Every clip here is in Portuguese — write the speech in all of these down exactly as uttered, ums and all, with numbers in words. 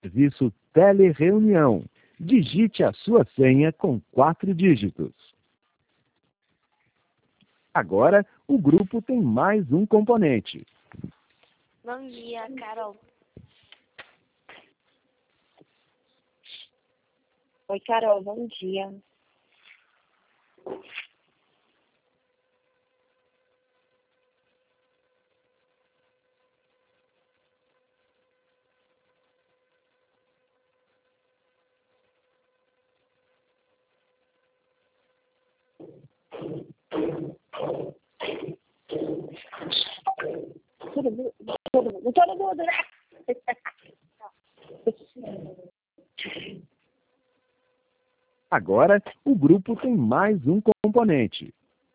Serviço Telereunião. Digite a sua senha com quatro dígitos. Agora, o grupo tem mais um componente. Bom dia, Carol. Oi, Carol, bom dia. Todo mundo, todo mundo, todo mundo, né? Agora, o grupo tem mais um componente.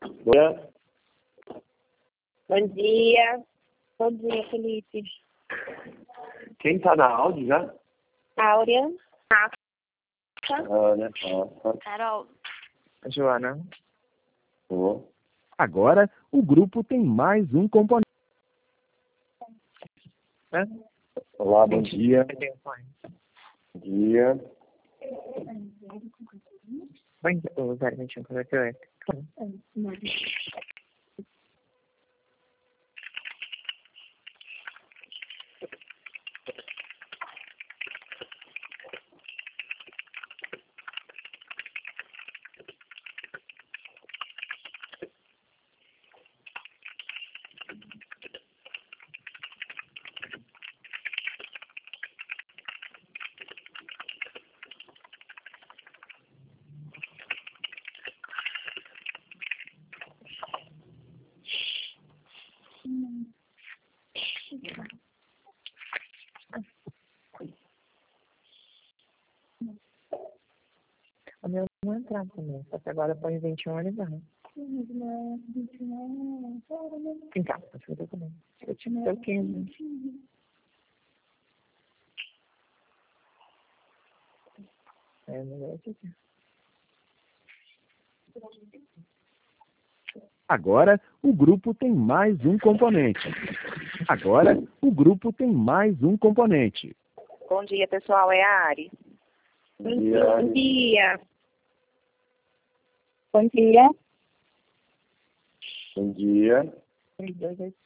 Bom dia. Bom dia, Felipe. Quem tá na áudio já? Áurea. Olha, ó, Carol. Joana. Ô. Agora, o grupo tem mais um componente. Olá, bom dia. Bom dia. Bom dia, o zero vinte e um, como é que é? O meu não entrava também, só que agora põe vinte e um ele vai. Então, acho que eu também. Eu tinha que ter o quinze. É, melhor aqui. Agora, o grupo tem mais um componente. Agora, o grupo tem mais um componente. Bom dia, pessoal. É a Ari. Bom dia. Bom dia. Bom dia. Bom dia. três, dois, oito,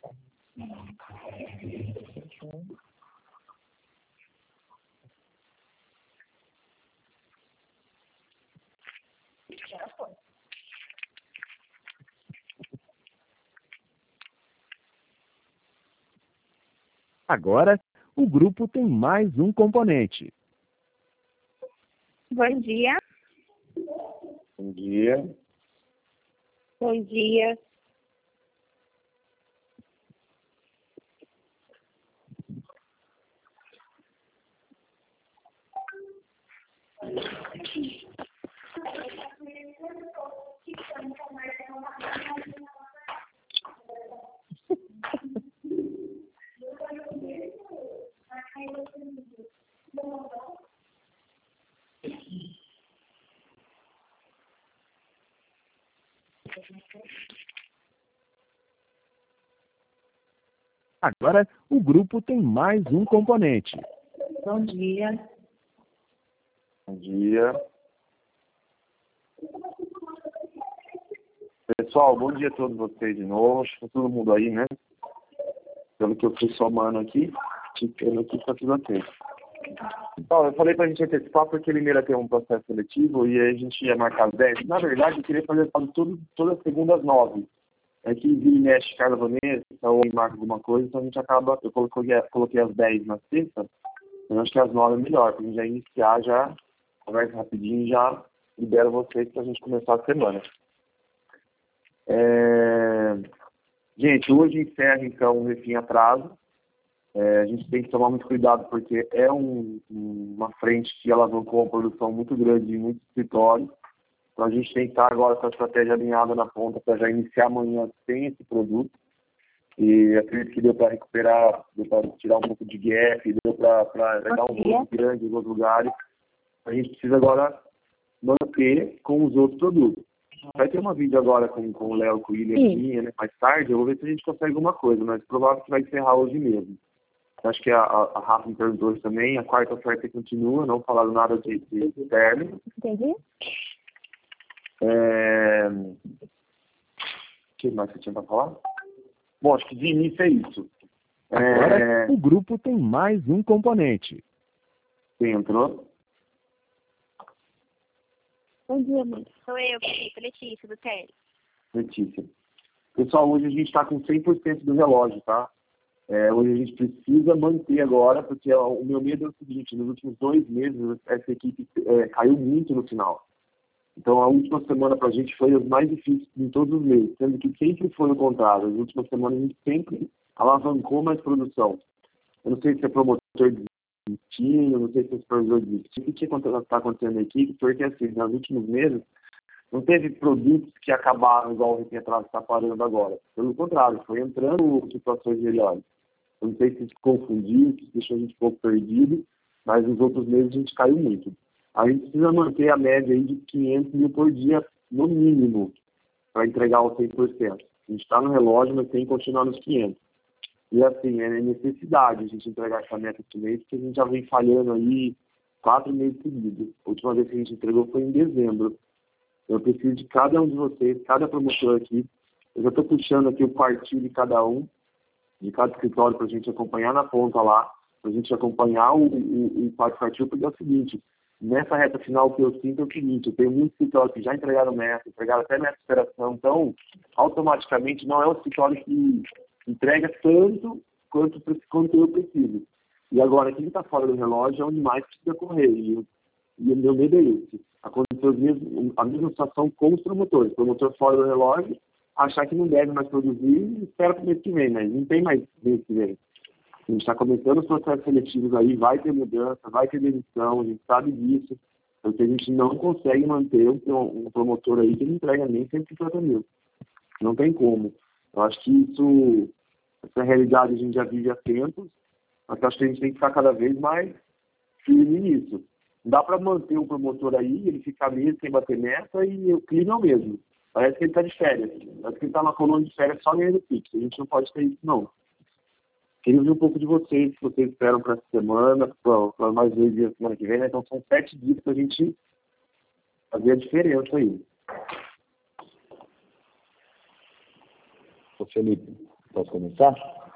sete. Agora, o grupo tem mais um componente. Bom dia. Bom dia. Bom dia. Agora, o grupo tem mais um componente. Bom dia. Bom dia. Pessoal, bom dia a todos vocês de novo. Acho que tá todo mundo aí, né? Pelo que eu fui somando aqui, ticando aqui, tá tudo ok. Então, eu falei pra gente antecipar porque ele ia ter um processo seletivo e aí a gente ia marcar as dez. Na verdade, eu queria fazer todo, toda segunda às nove. É que vira e mexe Carla Vanessa ou marca alguma coisa, então a gente acaba, eu coloquei, coloquei às dez na sexta, eu acho que às nove é melhor, pra gente já iniciar, já conversa rapidinho e já libero vocês pra gente começar a semana. É... Gente, hoje encerra então o Refim Atraso. É, a gente tem que tomar muito cuidado porque é um, uma frente que alavancou uma produção muito grande em muitos escritórios. Então a gente tem que estar agora com a estratégia alinhada na ponta para já iniciar amanhã sem esse produto. E acredito que deu para recuperar, deu para tirar um pouco de gap, deu para dar um volume grande em alguns lugares. A gente precisa agora manter com os outros produtos. Vai ter uma vídeo agora com, com o Léo, com o William aqui, né? Mais tarde, eu vou ver se a gente consegue alguma coisa, mas provável que vai encerrar hoje mesmo. Acho que a, a, a Rafa me perguntou isso também. A quarta oferta continua, não falaram nada de, de, de término. Entendi. É... O que mais você tinha para falar? Bom, acho que de início é isso. Agora, É... o grupo tem mais um componente. Quem entrou? Bom dia, mãe. Sou eu, Felipe, Letícia, do Télio. Letícia. Pessoal, hoje a gente está com cem por cento do relógio, tá? É, hoje a gente precisa manter agora, porque o meu medo é o seguinte, nos últimos dois meses essa equipe é, caiu muito no final. Então a última semana para a gente foi as mais difíceis em todos os meses, sendo que sempre foi o contrário. As últimas semanas a gente sempre alavancou mais produção. Eu não sei se é promotor desistindo, não sei se é supervisor desistindo. O que está acontecendo na equipe? Porque assim, nos últimos meses não teve produtos que acabaram igual o Repim Atraso está parando agora. Pelo contrário, foi entrando situações melhores. Eu não sei se isso confundiu, se deixou a gente um pouco perdido, mas nos outros meses a gente caiu muito. A gente precisa manter a média aí de quinhentos mil por dia, no mínimo, para entregar os cem por cento. A gente está no relógio, mas tem que continuar nos quinhentos. E assim, é necessidade a gente entregar essa meta esse mês, porque a gente já vem falhando aí quatro meses seguidos. A última vez que a gente entregou foi em dezembro. Eu preciso de cada um de vocês, cada promotor aqui. Eu já estou puxando aqui o quartil de cada um, de cada escritório, para a gente acompanhar na ponta lá, para a gente acompanhar o, o, o quartil, porque é o seguinte, nessa reta final o que eu sinto é o seguinte, eu tenho muitos escritórios que já entregaram meta, entregaram até meta de operação, então automaticamente não é o escritório que entrega tanto quanto, quanto eu preciso. E agora, quem está fora do relógio é onde mais precisa correr, e, e o meu medo é esse. Aconteceu mesmo, a mesma situação com os promotores, promotor fora do relógio, achar que não deve mais produzir e espera para o mês que vem, mas não tem mais mês que vem. A gente está começando os processos seletivos aí, vai ter mudança, vai ter demissão, a gente sabe disso, porque a gente não consegue manter um, um promotor aí que não entrega nem cento e cinquenta mil. Não tem como. Eu acho que isso, essa realidade a gente já vive há tempos, mas eu acho que a gente tem que ficar cada vez mais firme nisso. Não dá para manter um promotor aí, ele ficar mesmo sem bater meta e o clima é o mesmo. Parece que ele está de férias. Parece que ele está na colônia de férias só ganhando fixo. A gente não pode ter isso, não. Queria ouvir um pouco de vocês, que vocês esperam para essa semana, para mais dois dias semana que vem, né? Então são sete dias para a gente fazer a diferença aí. Ô Felipe, posso começar?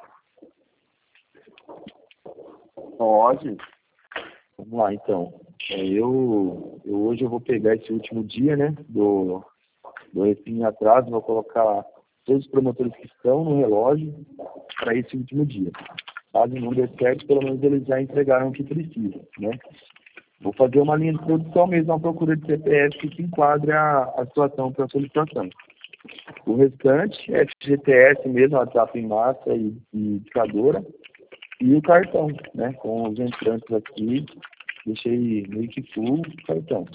Pode. Vamos lá, então. É, eu, eu hoje eu vou pegar esse último dia, né, do, do Repim Atraso, vou colocar todos os promotores que estão no relógio para esse último dia. Caso não dê certo, pelo menos eles já entregaram o que precisam, né? Vou fazer uma linha de produção mesmo, uma procura de C P F que se enquadre a, a situação para a solicitação. O restante é F G T S mesmo, WhatsApp em massa e, e indicadora, e o cartão, né? Com os entrantes aqui, deixei meio que full o cartão.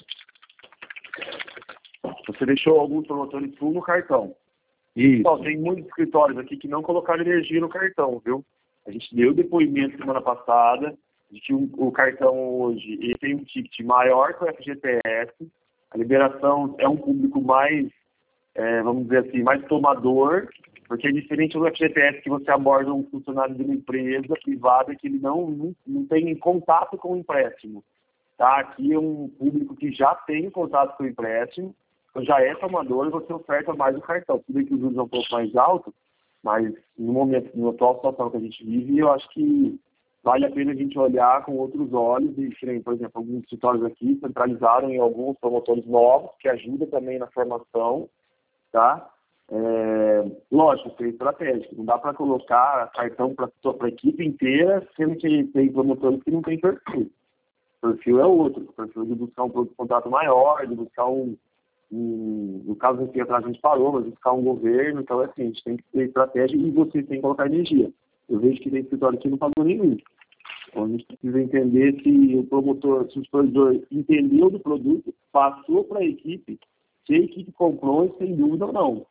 Você deixou alguns promotores full no cartão. Isso. Pessoal, tem muitos escritórios aqui que não colocaram energia no cartão, viu? A gente deu depoimento semana passada de que o, o cartão hoje ele tem um ticket maior que o F G T S, a liberação é um público mais, é, vamos dizer assim, mais tomador, porque é diferente do F G T S que você aborda um funcionário de uma empresa privada que ele não, não, não tem contato com o empréstimo. Tá? Aqui é um público que já tem contato com o empréstimo, então já é tomador e você oferta mais o cartão. Tudo bem que os juros são um pouco mais altos, mas no momento, na atual situação que a gente vive, eu acho que vale a pena a gente olhar com outros olhos e, por exemplo, alguns escritórios aqui centralizaram em alguns promotores novos, que ajuda também na formação, tá? É, lógico, ser estratégico. Não dá para colocar cartão para a equipe inteira, sendo que tem promotores que não tem perfil. O perfil é outro, o perfil de buscar um contrato maior, de buscar um, um no caso aqui atrás a gente parou, mas buscar um governo, então é assim, a gente tem que ter estratégia e vocês têm que colocar energia. Eu vejo que tem escritório que não pagou nenhum. Então a gente precisa entender se o promotor, se o supervisor entendeu do produto, passou para a equipe, se a equipe comprou, sem dúvida ou não.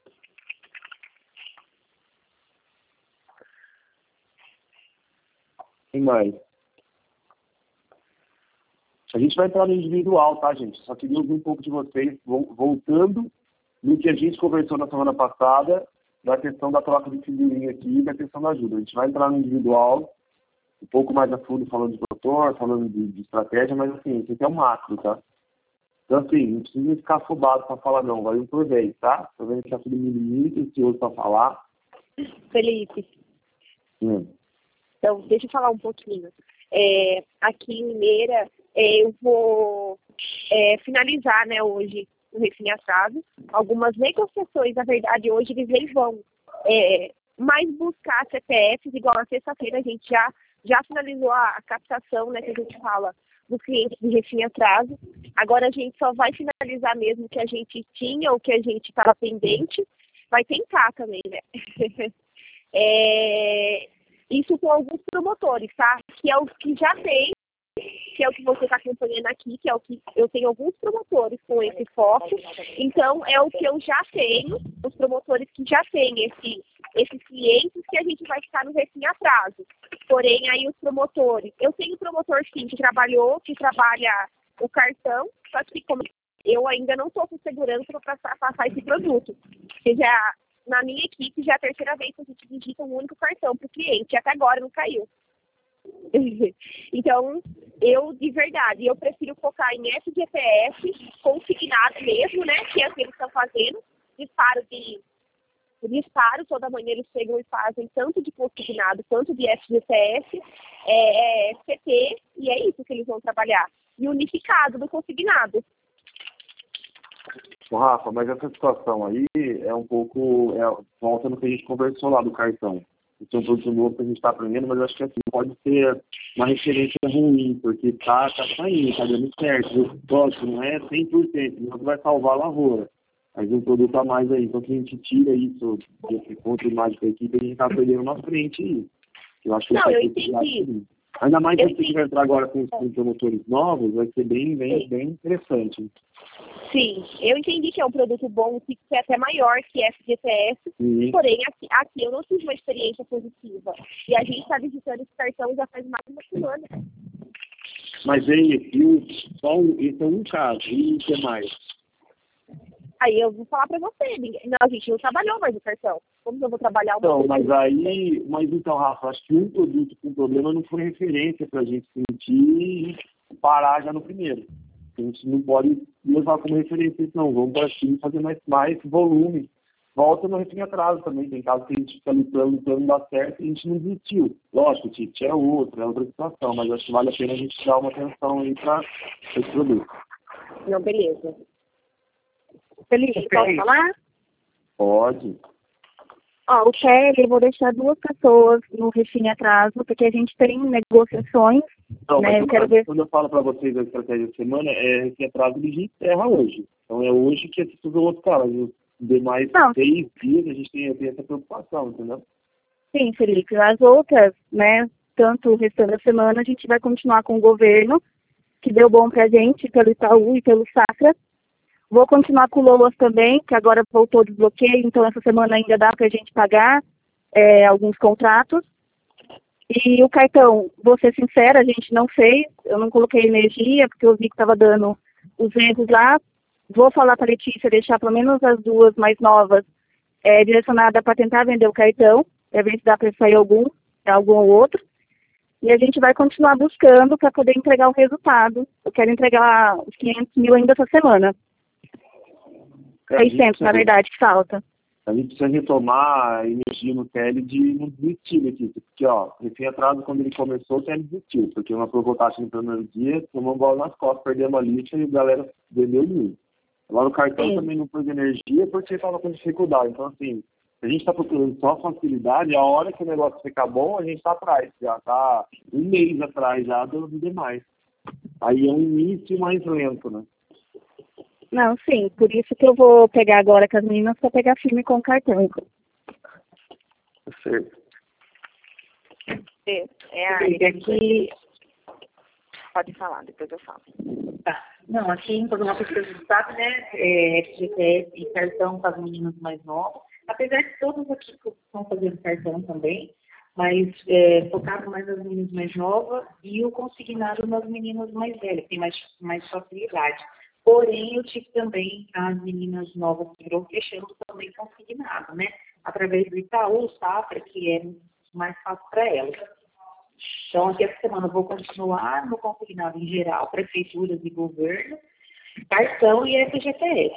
Tem mais. A gente vai entrar no individual, tá, gente? Só queria ouvir um pouco de vocês, voltando no que a gente conversou na semana passada, da questão da troca de figurinha aqui e da questão da ajuda. A gente vai entrar no individual, um pouco mais a fundo falando de motor, falando de, de estratégia, mas assim, isso aqui é um macro, tá? Então assim, não precisa ficar afobado para falar não, vai um por vez, tá? Tô vendo que tá todo mundo muito ansioso para falar. Felipe. Hum. Então, deixa eu falar um pouquinho. É, aqui em Limeira, é, eu vou é, finalizar, né, hoje o Refim Atrás. Algumas negociações, na verdade, hoje eles nem vão é, mais buscar C P Fs, igual na sexta-feira a gente já, já finalizou a, a captação, né, que a gente fala dos clientes de Refim Atraso. Agora a gente só vai finalizar mesmo o que a gente tinha, o que a gente estava pendente. Vai tentar também, né? é, isso com alguns promotores, tá? Que é o que já tem, que é o que você está acompanhando aqui, que é o que eu tenho alguns promotores com esse foco. Então, é o que eu já tenho, os promotores que já têm esse, esses clientes que a gente vai ficar no Refim Atraso. Porém, aí os promotores, eu tenho promotor sim que trabalhou, que trabalha o cartão, só que como eu ainda não estou com segurança para passar, passar esse produto. Porque já, na minha equipe, já é a terceira vez que a gente digita um único cartão para o cliente, e até agora não caiu. Então, eu, de verdade, eu prefiro focar em F G T S, consignado mesmo, né, que é o que eles estão fazendo, disparo de disparo, toda manhã eles chegam e fazem tanto de consignado quanto de F G T S, é, é, C T, e é isso que eles vão trabalhar. E unificado do consignado. Ô, Rafa, mas essa situação aí é um pouco, é, volta no que a gente conversou lá do cartão. Isso é um produto novo que a gente está aprendendo, mas eu acho que assim, pode ser uma referência ruim, porque tá, tá saindo, tá dando certo. Lógico, não é cem por cento, não vai salvar a lavoura. Mas um produto a mais aí, então que a gente tira isso, desse ponto de imagem da equipe, a gente está perdendo na frente aí. Eu acho que não, eu entendi. entendi. Ainda mais eu se você vai entrar agora com os com promotores novos, vai ser bem, bem, bem interessante. Sim, eu entendi que é um produto bom, que é até maior que F G T S, Sim. Porém, aqui, aqui eu não tive uma experiência positiva. E a gente está visitando esse cartão já faz mais de uma semana. Mas aí, eu, só um, esse é um caso, e o que mais? Aí eu vou falar para você, ninguém, não, a gente não trabalhou mais o cartão. Como que eu vou trabalhar uma Então, coisa? mas aí, mas então, Rafa, acho que um produto com problema não foi referência para a gente sentir e parar já no primeiro. A gente não pode levar como referência, não. Vamos para cima fazer mais, mais volume. Volta no refém atraso também. Tem casos que a gente fica lutando, lutando, não dá certo e a gente não desistiu. Lógico, o Tite é outra, é outra situação, mas acho que vale a pena a gente dar uma atenção aí para esse produto. Não, beleza. Felipe, posso falar? Pode. Ó, o Kelly, eu vou deixar duas pessoas no refim atraso, porque a gente tem negociações, Não, né? mas Eu quero ver. quando eu falo para vocês a estratégia da semana, é esse atraso ele já encerra hoje. Então é hoje que as pessoas vão ficar, mas os demais Não. seis dias a gente tem, tem essa preocupação, entendeu? Sim, Felipe. As outras, né, tanto o restante da semana, a gente vai continuar com o governo, que deu bom pra gente, pelo Itaú e pelo Safra. Vou continuar com o Loas também, que agora voltou o desbloqueio, então essa semana ainda dá pra gente pagar é, alguns contratos. E o cartão, vou ser sincera, a gente não fez, eu não coloquei energia, porque eu vi que estava dando os erros lá. Vou falar para a Letícia deixar pelo menos as duas mais novas é, direcionadas para tentar vender o cartão, para ver se dá para sair algum, algum ou outro. E a gente vai continuar buscando para poder entregar o resultado. Eu quero entregar os quinhentos mil ainda essa semana. seiscentos, na verdade, que falta. A gente precisa retomar a energia no T L de não desistir aqui. Porque, ó, refém atraso, quando ele começou, o T L desistiu. Porque uma provocação no primeiro dia, tomou bola nas costas, perdemos a lixa e a galera vendeu mil. Agora o cartão Sim. também não pôs energia porque estava com dificuldade. Então, assim, a gente está procurando só facilidade, a hora que o negócio ficar bom, a gente está atrás. Já está um mês atrás já do demais. Aí é um início mais lento, né? Não, sim. Por isso que eu vou pegar agora com as meninas para pegar firme com o cartão. Certo. É, é a área aqui. Pode falar, depois eu falo. Tá. Não, aqui em Todo Mundo que você sabe, né? É, F G T S e cartão para as meninas mais novas. Apesar de todos aqui que estão fazendo cartão também, mas é, focado mais nas meninas mais novas e o consignado nas meninas mais velhas, que tem mais, mais facilidade. Porém, eu tive também as meninas novas que estão fechando também consignado, né? Através do Itaú, Safra, que é mais fácil para elas. Então, aqui essa semana eu vou continuar no consignado em geral, prefeituras e governo, cartão e F G T S.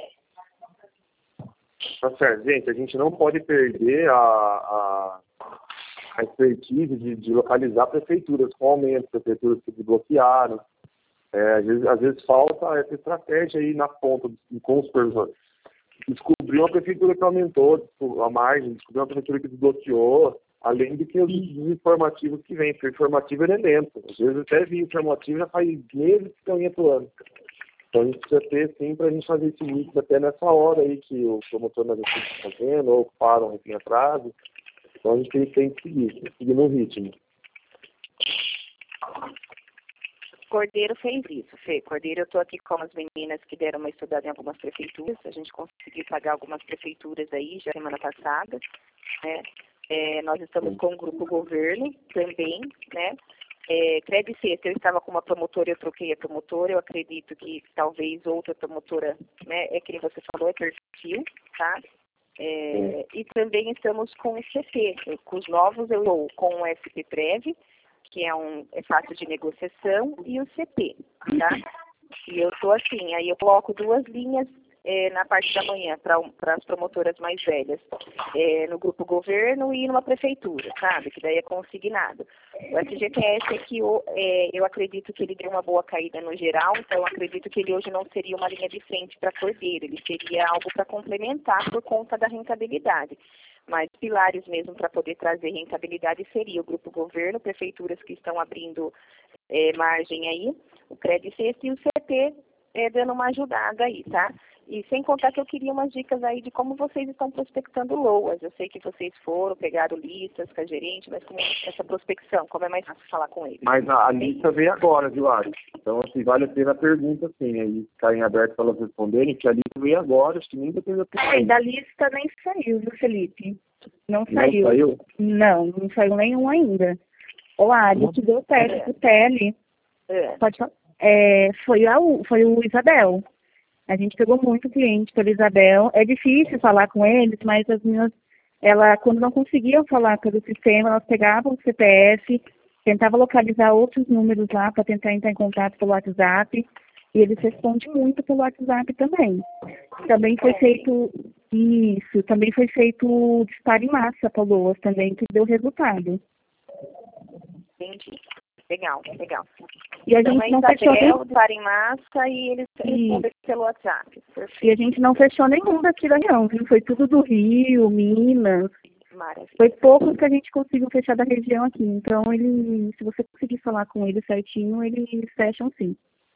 Tá certo, gente, a gente não pode perder a, a, a expertise de, de localizar prefeituras com aumento, prefeituras que desbloquearam. É, às, vezes, às vezes falta essa estratégia aí na ponta com os supervisores. Descobriu uma prefeitura que aumentou a margem, descobriu uma prefeitura que desbloqueou, além do que os informativos que vêm, porque o informativo ele é lento. Às vezes até vi informativo já faz meses que estão atuando. Então a gente precisa ter, sim, para a gente fazer esse mix até nessa hora aí que o promotor na gente está fazendo, ou param em atraso. Então a gente tem, tem que seguir, seguir no ritmo. Cordeiro fez isso, Fê. Cordeiro, eu estou aqui com as meninas que deram uma estudada em algumas prefeituras. A gente conseguiu pagar algumas prefeituras aí já semana passada, né? É, nós estamos com o grupo governo também, né? É, Cred Sexta, eu estava com uma promotora, eu troquei a promotora, eu acredito que talvez outra promotora, né, é que você falou, é perfil, tá? É, e também estamos com o C P, com os novos eu estou com o S P Prev, que é um é fácil de negociação, e o C P, tá? E eu estou assim, aí eu coloco duas linhas é, na parte da manhã para as promotoras mais velhas, é, no grupo governo e numa prefeitura, sabe? Que daí é consignado. O F G T S é que eu, é, eu acredito que ele deu uma boa caída no geral, então eu acredito que ele hoje não seria uma linha de frente para Cordeiro, ele seria algo para complementar por conta da rentabilidade. Mas pilares mesmo para poder trazer rentabilidade seria o grupo governo, prefeituras que estão abrindo é, margem aí, o Cred Sexta e o C P é, dando uma ajudada aí, tá? E sem contar que eu queria umas dicas aí de como vocês estão prospectando L O As. Eu sei que vocês foram, pegaram listas com a gerente, mas como é essa prospecção? Como é mais fácil falar com eles? Mas a, a lista veio agora, viu, Ari? Então, assim, vale a pena a pergunta, assim, aí ficarem abertos para elas responderem, que a lista veio agora, acho que nem depende da pessoa. É, da lista nem saiu, viu, Felipe? Não saiu. Não saiu? Não, não saiu nenhum ainda. O Ari, que deu teste do T L, É. pode falar? É, foi, a, U- foi o Isabel. A gente pegou muito cliente pela Isabel. É difícil falar com eles, mas as meninas, ela, quando não conseguiam falar pelo sistema, elas pegavam o C P F, tentavam localizar outros números lá para tentar entrar em contato pelo WhatsApp. E eles respondem muito pelo WhatsApp também. Também foi feito isso, também foi feito disparo em massa para L O As também, que deu resultado. Entendi. Legal, legal. E a Então, gente é não fechou Isabel, nenhum, disparo em massa e eles respondem pelo WhatsApp. Perfeito. e a gente não fechou nenhum daqui da região, viu? Foi tudo do Rio, Minas. Maravilha. Foi poucos que a gente conseguiu fechar da região aqui. Então, ele, se você conseguir falar com eles certinho, eles fecham sim.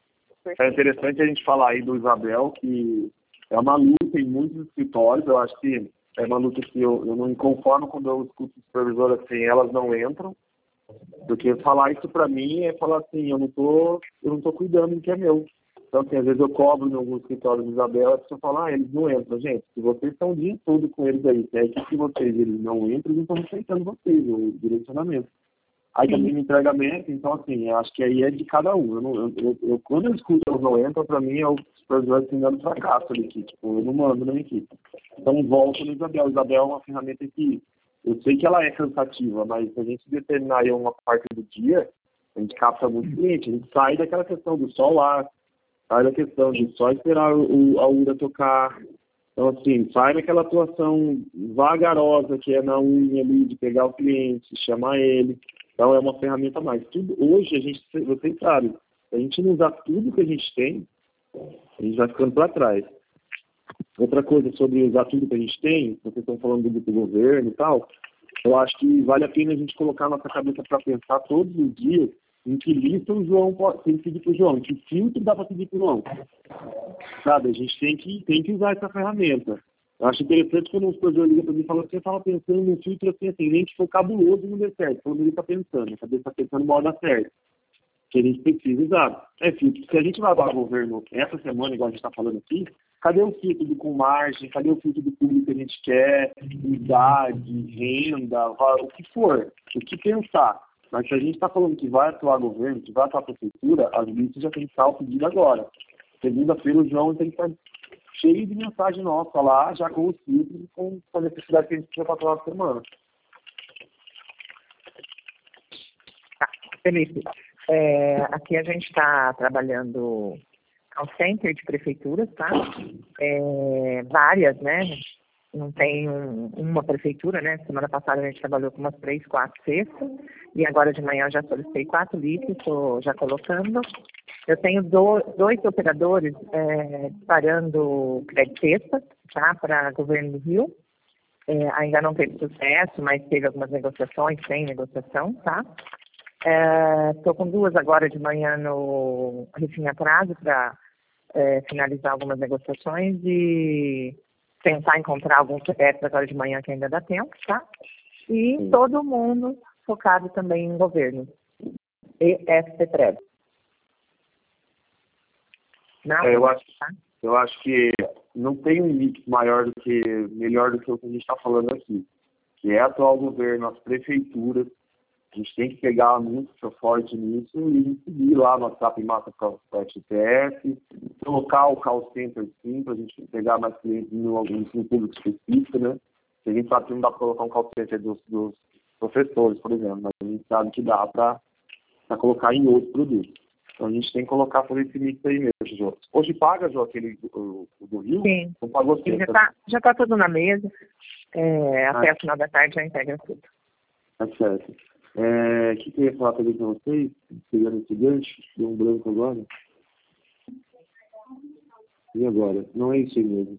É interessante a gente falar aí do Isabel, que é uma luta em muitos escritórios. Eu acho que é uma luta que eu, eu não me conformo quando eu escuto supervisoras assim, elas não entram. Porque falar isso para mim é falar assim, eu não tô, eu não tô cuidando do que é meu. Então, assim, às vezes eu cobro em alguns escritórios de Isabel, a pessoa fala, ah, eles não entram. Gente, se vocês estão o dia todo com eles aí, se é que se vocês eles não entram, eles não estão respeitando vocês, o direcionamento. Aí também me entrega meta, então assim, eu acho que aí é de cada um. Eu não, eu, eu, eu, quando eu escuto eles não entram, para mim é o supervisor assim, dando fracasso ali, que tipo, eu não mando na minha equipe. Então volto no Isabel. Isabel é uma ferramenta que eu sei que ela é cansativa, mas se a gente determinar aí uma parte do dia, a gente capta muito cliente, a gente sai daquela questão do só lá, sai da questão de só esperar o, a U R A tocar. Então, assim, sai daquela atuação vagarosa que é na unha ali, de pegar o cliente, chamar ele. Então, é uma ferramenta a mais. Tudo, hoje, a gente, vocês sabem, se a gente não usar tudo que a gente tem, a gente vai ficando para trás. Outra coisa sobre usar tudo que a gente tem, vocês estão falando do grupo governo e tal, eu acho que vale a pena a gente colocar a nossa cabeça para pensar todos os dias em que lista o João pode, tem que pedir para o João, em que filtro dá para pedir para o João. Sabe, a gente tem que, tem que usar essa ferramenta. Eu acho interessante quando um supervisor liga para mim e fala assim, eu estava pensando num filtro assim, assim, nem que for cabuloso e não dê certo. Quando ele está pensando, a cabeça está pensando, uma hora dá certo. Que a gente precisa usar. É filtro. Se a gente vai para o governo essa semana, igual a gente está falando aqui, cadê o filtro do com margem? Cadê o filtro do público que a gente quer? Idade, renda, o que for. O que pensar. Mas se a gente está falando que vai atuar governo, que vai atuar prefeitura, as listas já tem que estar pedido agora. Segunda-feira o João tem que estar cheio de mensagem nossa lá, já com os filtros e com a necessidade que a gente precisa para atuar na semana. Tá, Felipe, é, aqui a gente está trabalhando call center de prefeituras, tá? É, várias, né? Não tem um, uma prefeitura, né? Semana passada a gente trabalhou com umas três, quatro cestas, e agora de manhã eu já solicitei quatro litros, estou já colocando. Eu tenho do, dois operadores é, disparando crédito cesta, tá? Para governo do Rio. É, ainda não teve sucesso, mas teve algumas negociações, tem negociação, tá? Estou é, com duas agora de manhã no Refim Atraso para é, finalizar algumas negociações e tentar encontrar alguns projetos agora de manhã que ainda dá tempo, tá? E Sim. todo mundo focado também em governo. E S P T R E V. Não, é, eu, acho, tá? eu acho que não tem um mix maior do que, melhor do que o que a gente está falando aqui, que é atual governo, as prefeituras. A gente tem que pegar muito forte nisso e seguir lá no WhatsApp em massa para o F T S, colocar o call center sim, para a gente pegar mais clientes em algum público específico, né? A gente sabe que não dá para colocar um call center dos, dos professores, por exemplo, mas a gente sabe que dá para colocar em outros produtos. Então a gente tem que colocar por esse mix aí mesmo, Jô. Hoje paga, Jô, aquele o, o do Rio? Sim. Não pagou Sim, já está já tá tudo na mesa. É, até ah. o final da tarde já integra tudo. Tá certo. O é, que, que eu ia falar também para vocês, pegando esse gancho, deu um branco agora. E agora? Não é isso aí mesmo.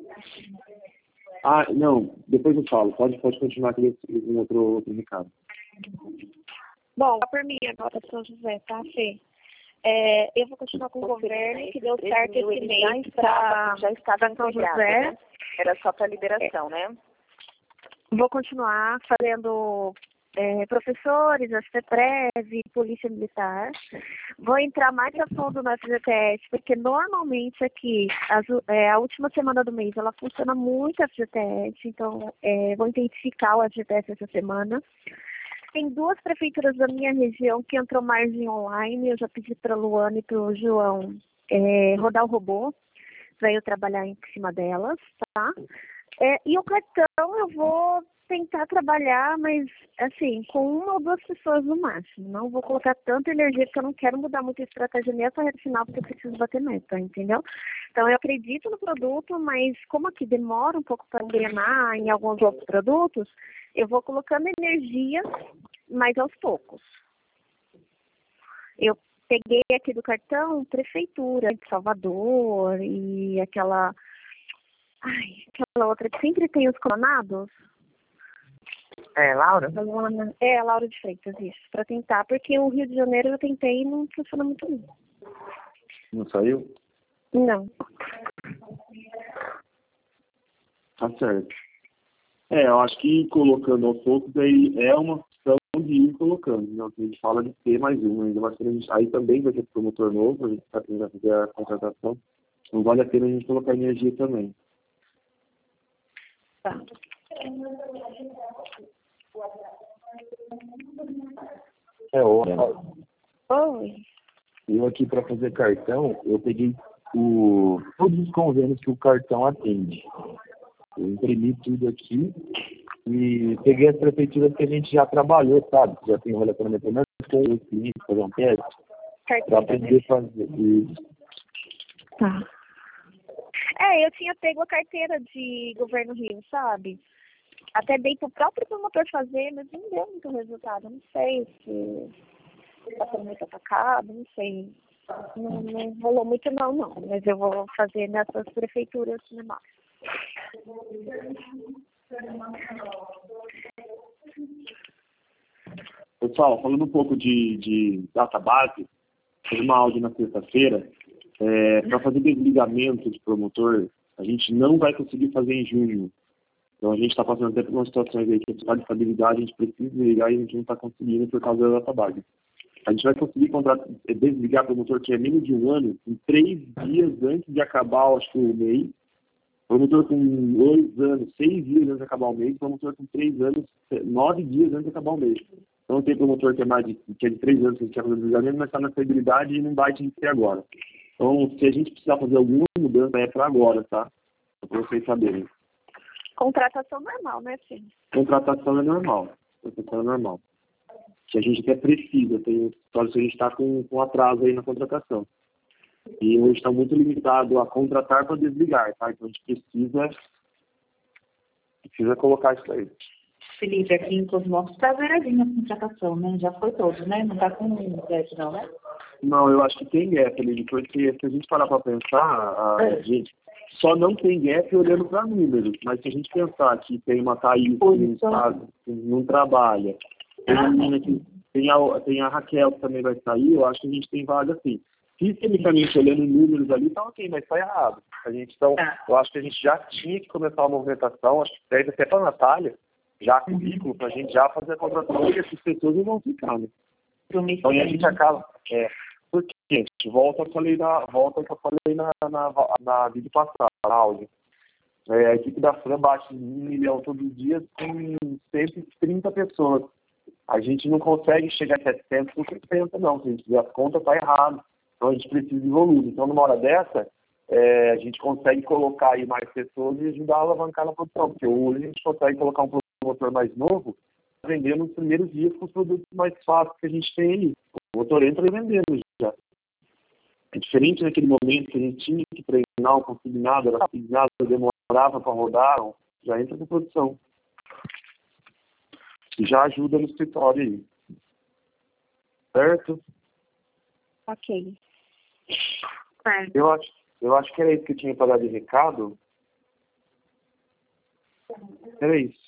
Ah, não, depois eu falo. Pode, pode continuar aqui com outro, outro recado. Bom, por mim agora, São José, tá, Fê? É, eu vou continuar com o governo, que deu certo esse mês para já estava São José. Né? Era só para liberação, é. né? Vou continuar fazendo é, professores, a C T R E V, Polícia Militar. Vou entrar mais a fundo na F G T S, porque normalmente aqui, as, é, a última semana do mês, ela funciona muito a F G T S, então é, vou intensificar o F G T S essa semana. Tem duas prefeituras da minha região que entrou margem online. Eu já pedi para a Luana e para o João é, rodar o robô para eu trabalhar em cima delas, tá? É, e o cartão eu vou tentar trabalhar, mas assim, com uma ou duas pessoas no máximo. Não vou colocar tanta energia porque eu não quero mudar muito a estratégia nessa reta final porque eu preciso bater meta, entendeu? Então eu acredito no produto, mas como aqui demora um pouco para engrenar em alguns outros produtos, eu vou colocando energia, mas aos poucos. Eu peguei aqui do cartão Prefeitura de Salvador e aquela... Ai, aquela outra que sempre tem os clonados. É, Laura? É, a Laura de Freitas, isso. Para tentar, porque o Rio de Janeiro eu tentei e não funciona muito bem. Não saiu? Não. Tá certo. É, eu acho que colocando aos poucos aí é uma questão de ir colocando, né? A gente fala de ter mais um, ainda mais que a gente, aí também vai ter promotor novo, a gente está tentando fazer a contratação, não vale a pena a gente colocar energia também. Tá. É hora. Oi. Eu aqui para fazer cartão, eu peguei o, todos os convênios que o cartão atende. Eu imprimi tudo aqui e peguei as prefeituras que a gente já trabalhou, sabe? Já tem um relacionamento com os clientes, fazer um teste, para aprender a fazer isso. Tá. É, eu tinha pego a carteira de governo Rio, sabe? Até dei pro próprio promotor fazer, mas não deu muito resultado. Não sei se está sendo muito atacado, não sei. Não, não rolou muito não, não. Mas eu vou fazer nessas prefeituras menores. Pessoal, falando um pouco de, de database, fiz uma áudio na sexta-feira, é, para fazer desligamento de promotor, a gente não vai conseguir fazer em junho. Então a gente está passando até por umas situações aí que a de estabilidade, a gente precisa desligar e a gente não está conseguindo por causa da database. A gente vai conseguir contratar, desligar promotor que é menos de um ano, em três dias antes de acabar, acho que o mês. Promotor com dois anos, seis dias antes de acabar o mês, promotor com três anos, nove dias antes de acabar o mês. Então tem promotor que é mais de, que é de três anos que a gente quer fazer desligamento, mas está na estabilidade e não vai te ter agora. Então, se a gente precisar fazer alguma mudança, é para agora, tá? Para vocês saberem. Contratação normal, né, filho? Contratação é normal. Contratação é normal. que a gente até precisa, tem escritórios que a gente está com, com atraso aí na contratação. E hoje está muito limitado a contratar para desligar, tá? Então a gente precisa, precisa colocar isso aí. Felipe, aqui em Cosmópolis está zeradinho a contratação, né? Já foi todo, né? Não está com gap, não, né? Não, eu acho que tem gap, Lili, porque se a gente parar para pensar, a É. gente só não tem gap olhando para números, mas se a gente pensar que tem uma Thaís que não, tá, que não trabalha, tem a, menina que, tem, a, tem a Raquel que também vai sair, eu acho que a gente tem vaga assim. Sistemicamente, olhando números ali, tá ok, mas tá errado. A gente, então, eu acho que a gente já tinha que começar a movimentação, acho que deve até para a Natália, já currículo, para a gente já fazer a contratação, e essas pessoas não vão ficar, né? Então, e a gente acaba... É, porque, gente, volta eu falei na, volta que eu falei na, na, na vídeo passada, na áudio. É, a equipe da Fran bate um milhão todos os dias com cento e trinta pessoas. A gente não consegue chegar a setecentos por sessenta, não. Se a gente fizer as contas, tá errado. Então a gente precisa de volume. Então, numa hora dessa, é, a gente consegue colocar aí mais pessoas e ajudar a alavancar na produção. Porque hoje a gente consegue colocar um promotor mais novo vendendo nos primeiros dias com os produtos mais fáceis que a gente tem aí. O motor entra vendendo já. É diferente naquele momento que a gente tinha que treinar um consignado, era consignado, demorava para rodar, já entra com produção. E já ajuda no escritório aí. Certo? Ok. Eu acho, eu acho que era isso que eu tinha para dar de recado. Era isso.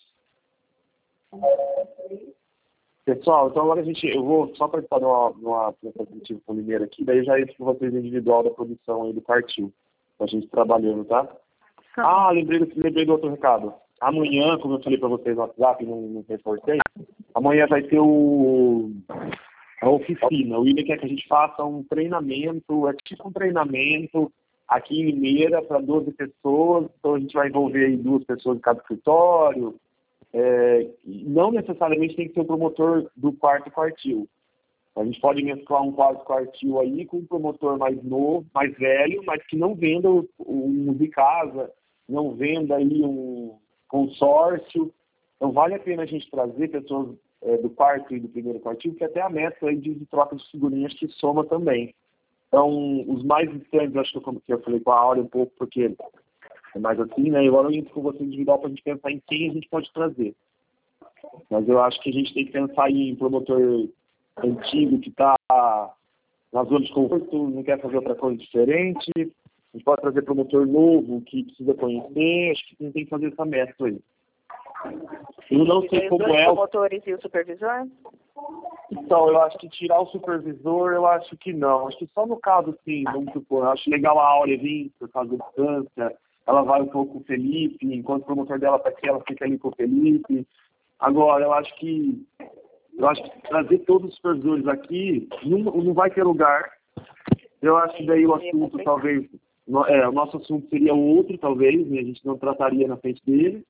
Pessoal, então agora a gente, eu vou só participar de uma, de uma apresentativa com o Mineiro aqui, daí já entro com vocês individual da produção aí do quartil, a gente trabalhando, tá? Ah, lembrei, lembrei do outro recado. Amanhã, como eu falei para vocês no WhatsApp, não, não reforcei, amanhã vai ter o, a oficina. O William quer que a gente faça um treinamento, é tipo um treinamento aqui em Limeira para doze pessoas, então a gente vai envolver aí duas pessoas em cada escritório. É, não necessariamente tem que ser o promotor do quarto quartil. A gente pode mesclar um quarto quartil aí com um promotor mais novo, mais velho, mas que não venda um de casa, não venda aí um consórcio. Então vale a pena a gente trazer pessoas é, do quarto e do primeiro quartil, que até a meta aí de, de troca de figurinhas que soma também. Então, os mais distantes, acho que eu, que eu falei com a Áurea um pouco, porque é mais assim, né? Agora eu entro com você individual para a gente pensar em quem a gente pode trazer. Mas eu acho que a gente tem que pensar em promotor antigo que está na zona de conforto, não quer fazer outra coisa diferente. A gente pode trazer promotor novo que precisa conhecer. Acho que a gente tem que fazer essa mescla aí. Eu não sei como é. Os promotores e o supervisor? Então, eu acho que tirar o supervisor, eu acho que não. Acho que só no caso, sim, vamos supor, eu acho legal a Áurea vir por causa da distância. Ela vai um pouco com o Felipe, enquanto o promotor dela está aqui, ela fica ali com o Felipe. Agora, eu acho que eu acho que trazer todos os supervisores aqui não, não vai ter lugar. Eu acho que daí o assunto, talvez, é, o nosso assunto seria outro, talvez, né? A gente não trataria na frente dele.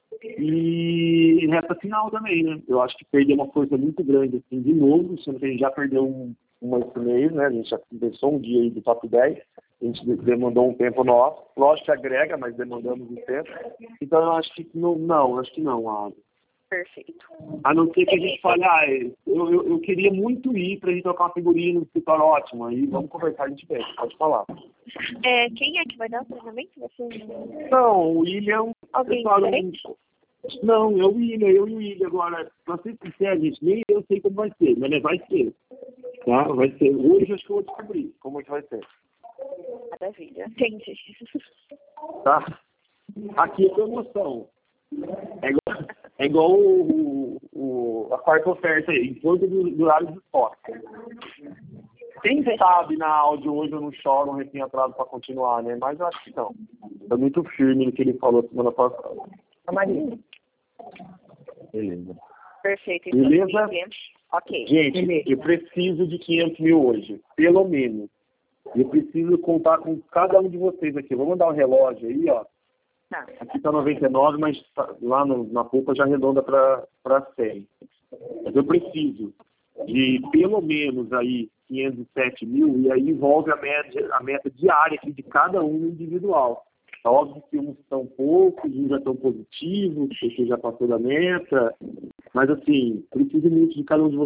E reta final também, né? Eu acho que perdeu uma força muito grande, assim, de novo, sendo que a gente já perdeu um, um esse mês, né? A gente já começou um dia aí do top dez. A gente demandou um tempo nosso. Lógico que agrega, mas demandamos um tempo. Então, eu acho que não, não acho que não. A, Perfeito. a não ser que a gente fale, ah, eu, eu, eu queria muito ir pra gente trocar uma figurinha no escritório ótimo. Aí vamos conversar, a gente vê, pode falar. É, quem é que vai dar o treinamento? Você... Não, o William... Alguém pessoal, diferente? Não, é o William, eu e o William. Agora, pra ser sincero, gente, nem eu sei como vai ser, mas vai ser. Tá? Vai ser. Hoje acho que eu vou descobrir como é que vai ser. Maravilha. Entendi. Tá? Aqui é promoção. É igual, é igual o, o, a quarta oferta aí, enquanto do horário de estoque. Quem sabe na áudio hoje eu não choro um recém atraso para continuar, né? Mas eu acho que não. É muito firme no que ele falou semana passada. A Maria. Beleza. Perfeito. Então, Beleza? ok. Gente, Beleza. eu preciso de quinhentos mil hoje, pelo menos. Eu preciso contar com cada um de vocês aqui. Eu vou mandar um relógio aí, ó. Tá. Aqui está noventa e nove, mas tá, lá no, na polpa já arredonda para cem. Mas eu preciso de pelo menos aí quinhentos e sete mil, e aí envolve a, média, a meta diária aqui de cada um individual. É óbvio que uns estão poucos, uns já estão positivos, porque já passou da meta, mas assim, preciso muito de cada um de vocês.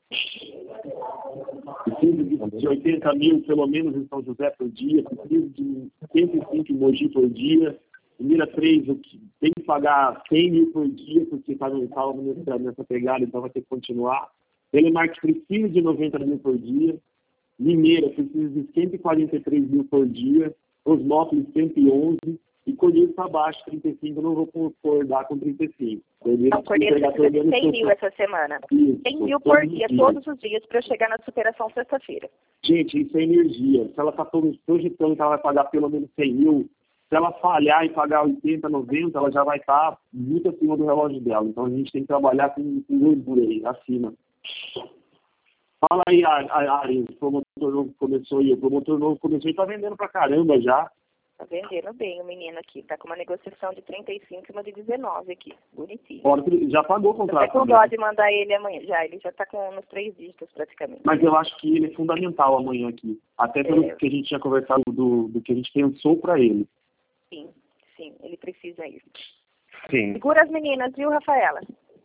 Preciso de oitenta mil, pelo menos, em São José por dia. Preciso de cento e cinco em Mogi por dia. Primeira três, eu tenho que pagar cem mil por dia, porque estava nessa, nessa pegada, então vai ter que continuar. Telemark precisa de noventa mil por dia. Mineira precisa de cento e quarenta e três mil por dia. Osmópolis, cento e onze. E Cordeiro está abaixo, trinta e cinco, eu não vou concordar com trinta e cinco. Cordeiro, então, Cordeiro precisa de cem mil essa semana. Isso, cem mil por dia, dias. Todos os dias, para eu chegar na superação sexta-feira. Gente, isso é energia. Se ela está projetando que ela vai pagar pelo menos cem mil, se ela falhar e pagar oitenta, noventa, ela já vai estar tá muito acima do relógio dela. Então a gente tem que trabalhar com, com gordura aí, acima. Fala aí, Ari, o promotor novo começou aí. O promotor novo começou e está vendendo pra caramba já. Tá vendendo bem o menino aqui. Tá com uma negociação de trinta e cinco e uma de dezenove aqui. Bonitinho. Já pagou o contrato. Você com dó de mandar ele amanhã. Já, ele já tá com uns três dígitos praticamente. Mas eu acho que ele é fundamental amanhã aqui. Até pelo é. que a gente tinha conversado do, do que a gente pensou para ele. Sim, sim. Ele precisa ir. Sim. Segura as meninas, viu, Rafaela?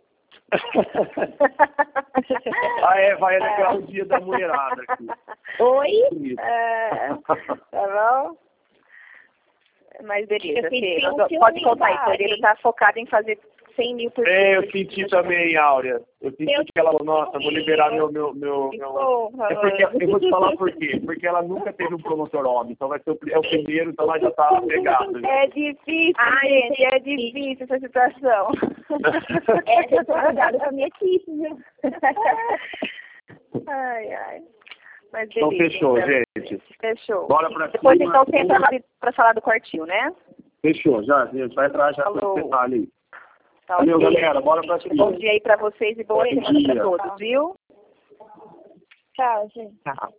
Ah, é, vai alegrar é. o dia da mulherada aqui. Oi? É, tá bom? Mas beleza, Fê, pode contar aí, ele tá focado em fazer cem mil por dia. É, eu senti também, Áurea. Eu senti eu que ela falou, nossa, vou liberar meu... meu, meu, meu... É porque, eu vou te falar por quê. Porque ela nunca teve um promotor homem, então vai ser o, é o primeiro, então ela já tá pegada. É difícil, Ai, gente, é difícil essa situação. É, eu tô cuidado com a minha equipe, viu? Ai, ai. Mas beleza, então fechou, então. gente. Fechou. Bora pra Depois cima. então tenta para falar do quartil, né? Fechou, já. A gente vai entrar já com esse detalhe aí. Tá, Valeu, okay. Galera. Bora pra cima. Bom dia aí pra vocês e boa semana pra todos, viu? Tchau, gente. Tchau.